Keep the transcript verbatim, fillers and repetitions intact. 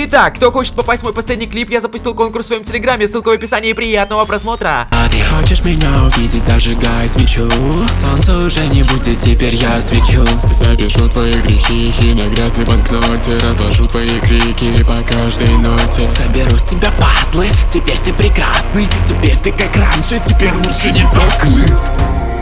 Итак, кто хочет попасть в мой последний клип, я запустил конкурс в своем телеграме, ссылка в описании, приятного просмотра. А ты хочешь меня увидеть, зажигай свечу. Солнце уже не будет, теперь я свечу. Запишу твои грехи на грязной банкноте, разложу твои крики по каждой ноте. Соберу с тебя пазлы, теперь ты прекрасный. Теперь ты как раньше, теперь лучше не толкни.